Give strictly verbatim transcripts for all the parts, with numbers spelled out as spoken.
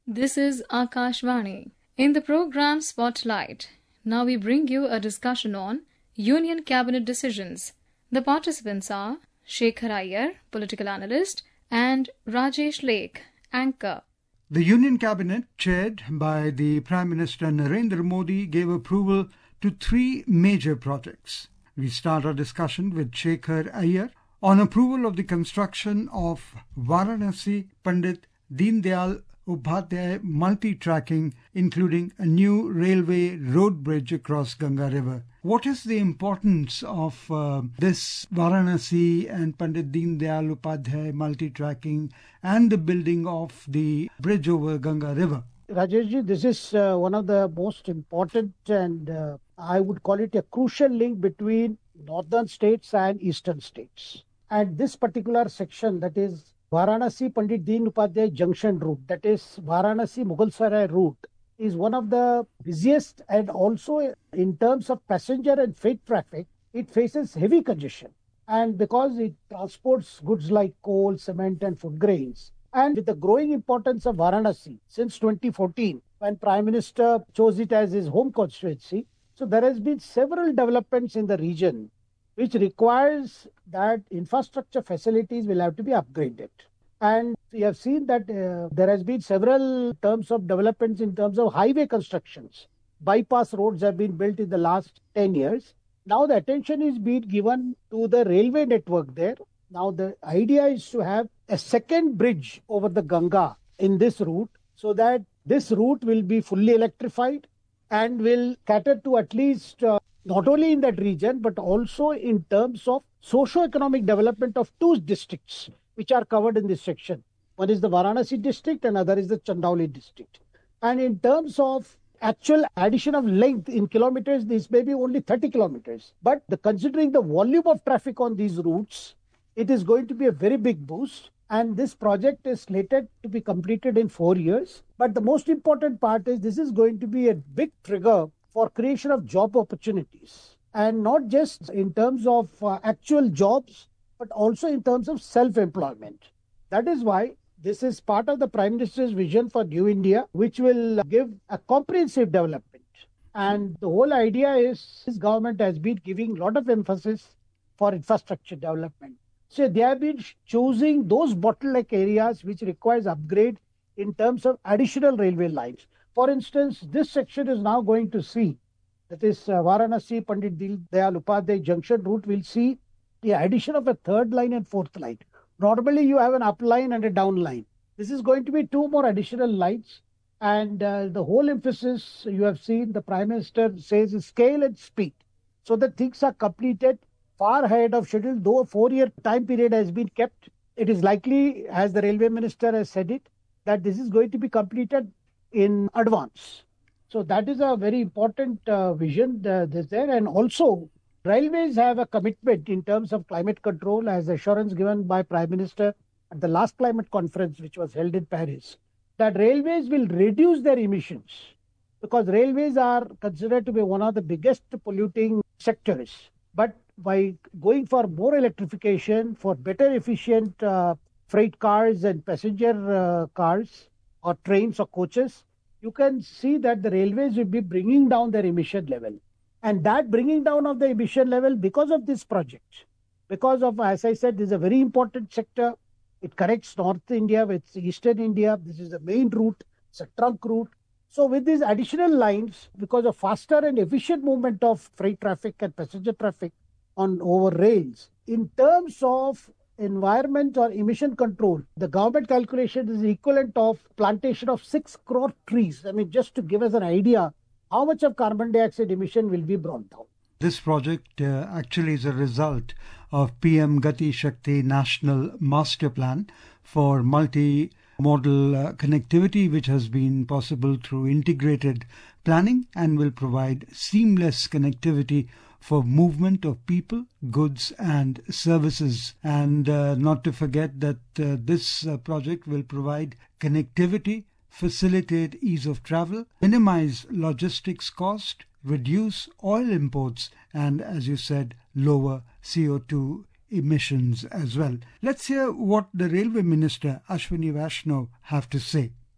This is Akashvani. In the program Spotlight, now we bring you a discussion on Union Cabinet decisions. The participants are Shekhar Iyer, political analyst, and Rajesh Lake, anchor. The Union Cabinet, chaired by the Prime Minister Narendra Modi, gave approval to three major projects. We start our discussion with Shekhar Iyer on approval of the construction of Varanasi Pandit Deen Dayal Upadhyay multi-tracking, including a new railway road bridge across Ganga River. What is the importance of uh, this Varanasi and Pandit Deen Dayal Upadhyay multi-tracking and the building of the bridge over Ganga River? Rajeshji, this is uh, one of the most important and uh, I would call it a crucial link between northern states and eastern states. And this particular section, that is Varanasi Pandit Deen Upadhyay junction route, that is Varanasi Mughalsarai route, is one of the busiest, and also in terms of passenger and freight traffic, it faces heavy congestion. And because it transports goods like coal, cement and food grains, and with the growing importance of Varanasi since twenty fourteen, when Prime Minister chose it as his home constituency, so there has been several developments in the region which requires that infrastructure facilities will have to be upgraded. And we have seen that uh, there has been several terms of developments in terms of highway constructions. Bypass roads have been built in the last ten years. Now the attention is being given to the railway network there. Now the idea is to have a second bridge over the Ganga in this route, so that this route will be fully electrified and will cater to at least uh, not only in that region, but also in terms of socio-economic development of two districts which are covered in this section. One is the Varanasi district and other is the Chandauli district. And in terms of actual addition of length in kilometers, this may be only thirty kilometers. But the, considering the volume of traffic on these routes, it is going to be a very big boost. And this project is slated to be completed in four years. But the most important part is this is going to be a big trigger for creation of job opportunities, and not just in terms of uh, actual jobs, but also in terms of self-employment. That is why this is part of the Prime Minister's vision for New India, which will give a comprehensive development. And the whole idea is this government has been giving a lot of emphasis for infrastructure development. So they have been choosing those bottleneck areas which requires upgrade in terms of additional railway lines. For instance, this section is now going to see, that is uh, Varanasi Pandit Deen Dayal Upadhyay junction route will see the addition of a third line and fourth line. Normally you have an up line and a down line. This is going to be two more additional lines, and uh, the whole emphasis you have seen the Prime Minister says is scale and speed, so that things are completed far ahead of schedule. Though a four-year time period has been kept, it is likely, as the Railway Minister has said it, that this is going to be completed in advance. So that is a very important uh, vision uh, that's there. And also, railways have a commitment in terms of climate control, as assurance given by Prime Minister at the last climate conference which was held in Paris, that railways will reduce their emissions, because railways are considered to be one of the biggest polluting sectors. But by going for more electrification, for better efficient uh, freight cars and passenger uh, cars or trains or coaches, you can see that the railways will be bringing down their emission level. And that bringing down of the emission level because of this project, because of, as I said, this is a very important sector. It connects North India with Eastern India. This is the main route. It's a trunk route. So with these additional lines, because of faster and efficient movement of freight traffic and passenger traffic on over rails, in terms of environment or emission control, the government calculation is equivalent of plantation of six crore trees. I mean, just to give us an idea how much of carbon dioxide emission will be brought down. This project uh, actually is a result of P M Gati Shakti National Master Plan for multi-modal uh, connectivity, which has been possible through integrated planning and will provide seamless connectivity for movement of people, goods and services. And uh, not to forget that uh, this uh, project will provide connectivity, facilitate ease of travel, minimize logistics cost, reduce oil imports, and, as you said, lower C O two emissions as well. Let's hear what the Railway Minister Ashwini Vaishnaw have to say.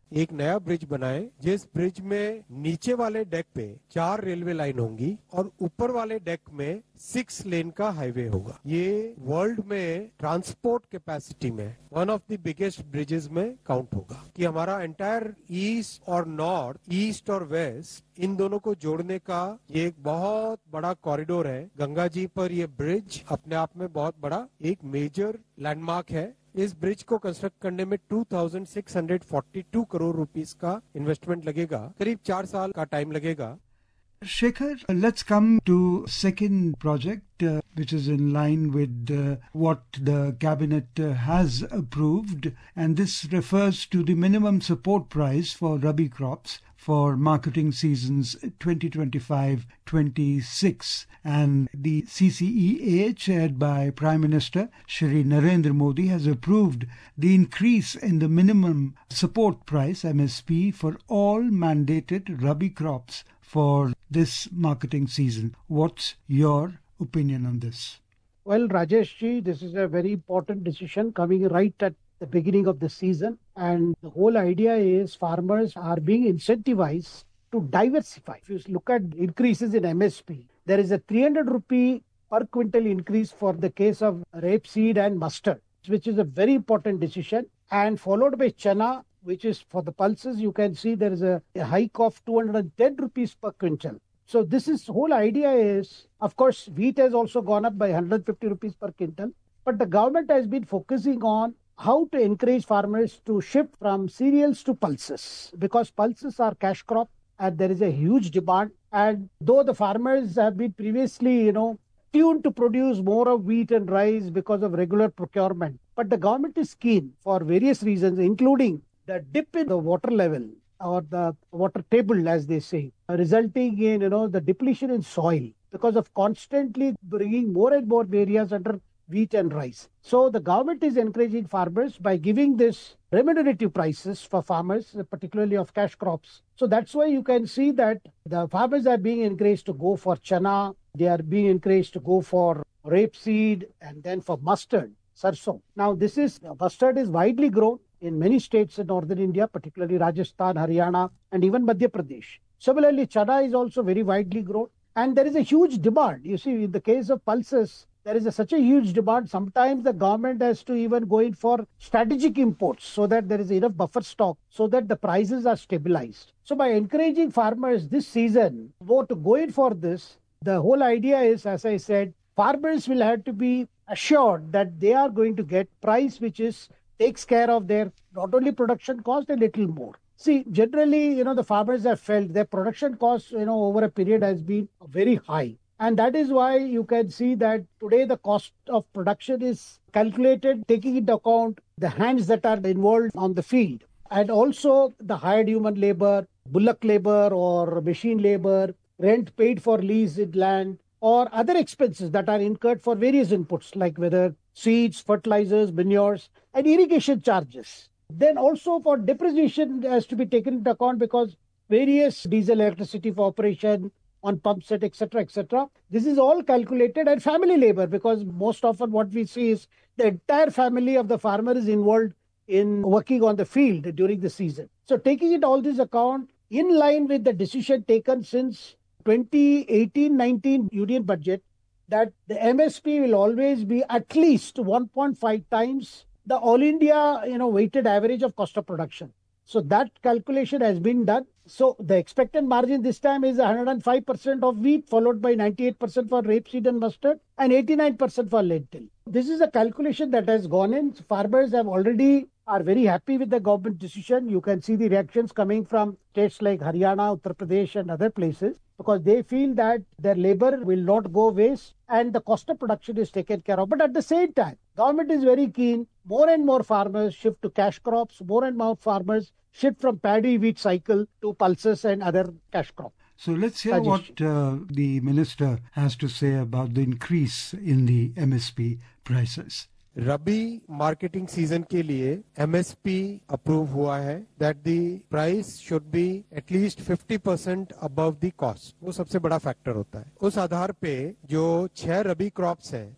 एक नया bridge बनाए जिस bridge में नीचे वाले deck पे चार railway line होंगी और ऊपर वाले डेक में सिक्स लेन का हाईवे होगा। ये वर्ल्ड में ट्रांसपोर्ट कैपेसिटी में one of the biggest bridges में काउंट होगा कि हमारा एंटायर ईस्ट और नॉर्थ, ईस्ट और वेस्ट, इन दोनों को जोड़ने का ये एक बहुत बड़ा कॉरिडोर है। गंगा जी पर ये ब्रिज अपने आप में बहुत बड़ा एक मेजर लैंडमार्क है। इस ब्रिज को कंस्ट्रक्ट करने में two thousand six hundred forty two crore rupees का इन्वेस्टमेंट लगेगा, करीब चार साल का टाइम लगेगा। Shekhar, let's come to second project, uh, which is in line with uh, what the cabinet uh, has approved, and this refers to the minimum support price for rabi crops for marketing seasons twenty twenty-five twenty-six. And the C C E A, chaired by Prime Minister Shri Narendra Modi, has approved the increase in the minimum support price M S P for all mandated rabi crops for this marketing season. What's your opinion on this? Well, Rajesh ji, this is a very important decision coming right at the beginning of the season. And the whole idea is farmers are being incentivized to diversify. If you look at increases in M S P, there is a three hundred rupee per quintal increase for the case of rapeseed and mustard, which is a very important decision. And followed by chana, which is for the pulses, you can see there is a, a hike of two hundred ten rupees per quintal. So this is whole idea is, of course, wheat has also gone up by one hundred fifty rupees per quintal. But the government has been focusing on how to encourage farmers to shift from cereals to pulses, because pulses are cash crop and there is a huge demand. And though the farmers have been previously, you know, tuned to produce more of wheat and rice because of regular procurement, but the government is keen for various reasons, including the dip in the water level or the water table, as they say, resulting in, you know, the depletion in soil because of constantly bringing more and more areas under wheat and rice. So the government is encouraging farmers by giving this remunerative prices for farmers, particularly of cash crops. So that's why you can see that the farmers are being encouraged to go for chana, they are being encouraged to go for rapeseed, and then for mustard, sarson. Now this is, mustard is widely grown in many states in northern India, particularly Rajasthan, Haryana, and even Madhya Pradesh. Similarly, chana is also very widely grown, and there is a huge demand. You see, in the case of pulses, there is a, such a huge demand. Sometimes the government has to even go in for strategic imports so that there is enough buffer stock so that the prices are stabilized. So by encouraging farmers this season more to go in for this, the whole idea is, as I said, farmers will have to be assured that they are going to get price which is takes care of their not only production cost, a little more. See, generally, you know, the farmers have felt their production costs, you know, over a period has been very high. And that is why you can see that today the cost of production is calculated taking into account the hands that are involved on the field, and also the hired human labor, bullock labor or machine labor, rent paid for leased land, or other expenses that are incurred for various inputs like whether seeds, fertilizers, manures, and irrigation charges. Then also for depreciation has to be taken into account because various diesel, electricity for operation, on pump set, et cetera, et cetera. This is all calculated, and family labor, because most often what we see is the entire family of the farmer is involved in working on the field during the season. So taking it all this account, in line with the decision taken since twenty eighteen nineteen Union budget, that the M S P will always be at least one point five times the all India, you know, weighted average of cost of production. So that calculation has been done. So the expected margin this time is one hundred five percent of wheat, followed by ninety-eight percent for rapeseed and mustard, and eighty-nine percent for lentil. This is a calculation that has gone in. Farmers have already are very happy with the government decision. You can see the reactions coming from states like Haryana, Uttar Pradesh, and other places, because they feel that their labor will not go waste and the cost of production is taken care of. But at the same time, government is very keen. More and more farmers shift to cash crops. More and more farmers shift from paddy wheat cycle to pulses and other cash crops. So let's hear what uh, the minister has to say about the increase in the M S P prices. Rabi marketing season के लिए MSP approve हुआ है that the price should be at least fifty percent above the cost. वो सबसे बड़ा factor होता है। उस आधार पे जो छह रबी क्रॉप्स हैं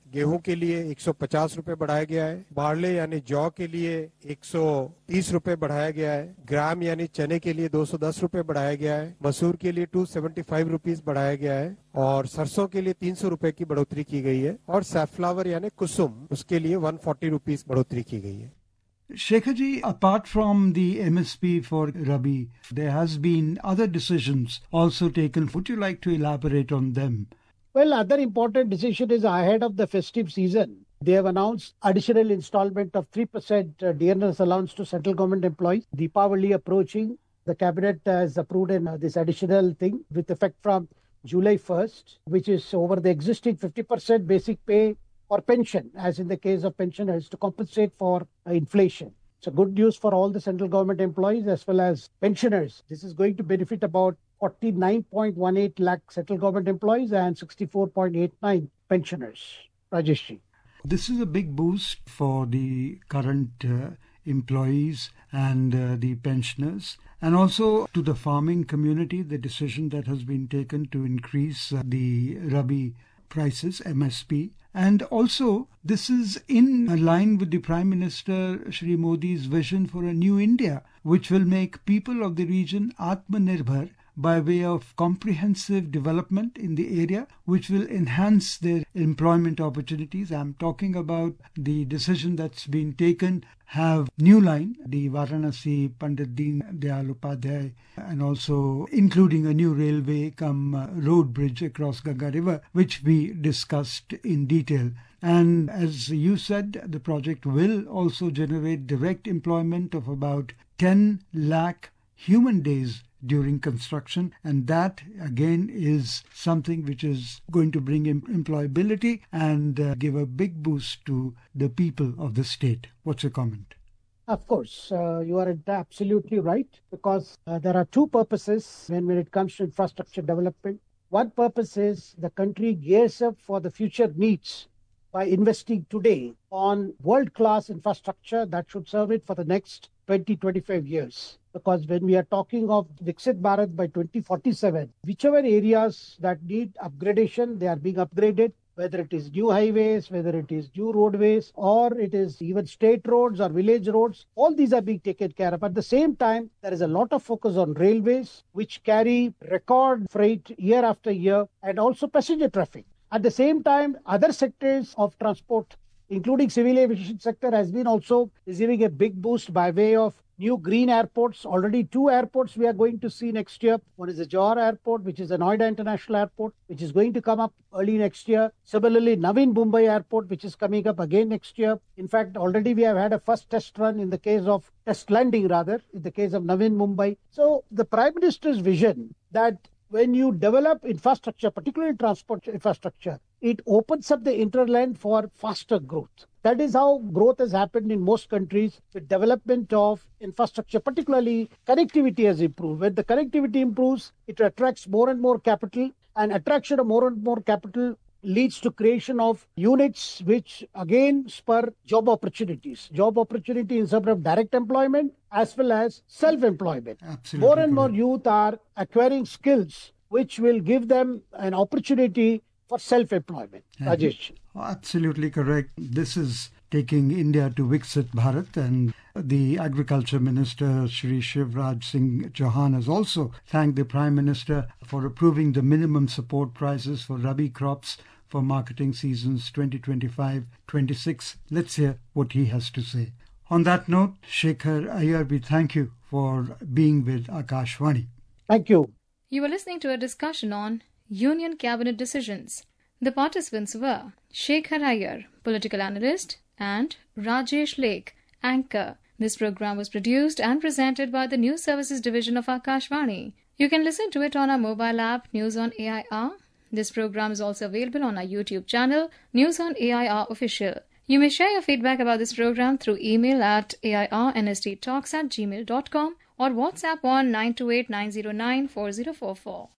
गेहूं के लिए एक सौ पचास रुपए बढ़ाया गया है, बार्ले यानी जौ के लिए एक सौ तीस रुपए बढ़ाया गया है, ग्राम यानी चने के लिए दो सौ दस रुपए बढ़ाया गया है, मसूर के लिए दो सौ पचहत्तर रुपीस बढ़ाया गया है और सरसों के लिए तीन सौ रुपए की बढ़ोतरी की गई है और सैफ्लावर यानी कुसुम उसके लिए एक सौ चालीस रुपीस बढ़ोतरी की गई है। Shekharji, apart from the M S P for Rabi, there has been other decisions also taken. Would you like to elaborate on them? Well, other important decision is ahead of the festive season. They have announced additional installment of three percent D N S allowance to central government employees. Deepavali approaching, the cabinet has approved in, uh, this additional thing with effect from July first, which is over the existing fifty percent basic pay or pension, as in the case of pensioners, to compensate for uh, inflation. So good news for all the central government employees as well as pensioners. This is going to benefit about forty-nine point one eight lakh central government employees and sixty-four point eight nine pensioners. Rajeshji. This is a big boost for the current uh, employees and uh, the pensioners, and also to the farming community, the decision that has been taken to increase uh, the Rabi prices, M S P. And also, this is in line with the Prime Minister Shri Modi's vision for a new India, which will make people of the region Atmanirbhar by way of comprehensive development in the area, which will enhance their employment opportunities. I'm talking about the decision that's been taken, have New Line, the Varanasi Pandit Deen Dayal Upadhyay, and also including a new railway come uh, road bridge across Ganga River, which we discussed in detail. And as you said, the project will also generate direct employment of about ten lakh human days during construction, and that again is something which is going to bring em- employability and uh, give a big boost to the people of the state. What's your comment? Of course, uh, you are absolutely right, because uh, there are two purposes when, when it comes to infrastructure development. One purpose is the country gears up for the future needs by investing today on world-class infrastructure that should serve it for the next twenty to twenty-five years. Because when we are talking of Viksit Bharat by twenty forty-seven, whichever areas that need upgradation, they are being upgraded, whether it is new highways, whether it is new roadways, or it is even state roads or village roads, all these are being taken care of. At the same time, there is a lot of focus on railways, which carry record freight year after year, and also passenger traffic. At the same time, other sectors of transport, including civil aviation sector, has been also receiving a big boost by way of new green airports. Already two airports we are going to see next year. One is the Johor Airport, which is the Noida International Airport, which is going to come up early next year. Similarly, Navi Mumbai Airport, which is coming up again next year. In fact, already we have had a first test run in the case of test landing rather, in the case of Navi Mumbai. So the Prime Minister's vision that when you develop infrastructure, particularly transport infrastructure, it opens up the hinterland for faster growth. That is how growth has happened in most countries with development of infrastructure, particularly connectivity has improved. When the connectivity improves, it attracts more and more capital, and attraction of more and more capital leads to creation of units which again spur job opportunities. Job opportunity in terms of direct employment as well as self-employment. Absolutely More and more correct. youth are acquiring skills which will give them an opportunity for self-employment. Rajesh. Absolutely correct. This is taking India to Viksit Bharat, and the Agriculture Minister Shri Shivraj Singh Chauhan has also thanked the Prime Minister for approving the minimum support prices for Rabi crops for marketing seasons twenty twenty-five twenty-six. Let's hear what he has to say. On that note, Shekhar Iyer, we thank you for being with Akashvani. Thank you. You were listening to a discussion on Union Cabinet decisions. The participants were Shekhar Iyer, political analyst, and Rajesh Lake, anchor. This program was produced and presented by the News Services Division of Akashvani. You can listen to it on our mobile app, News on A I R. This program is also available on our YouTube channel, News on A I R Official. You may share your feedback about this program through email at airnsttalks at gmail dot com or WhatsApp on nine two eight nine zero nine four zero four four.